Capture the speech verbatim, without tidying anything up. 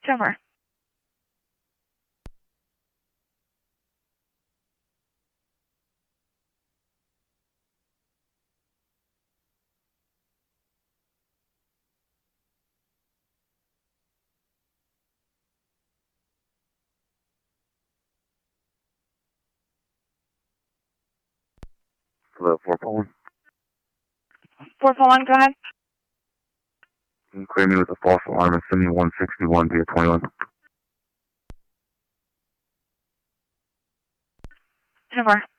Over. Hello, four four one. four four one, go ahead. Can you clear me with a false alarm and send me one sixty-one via twenty-one? Over.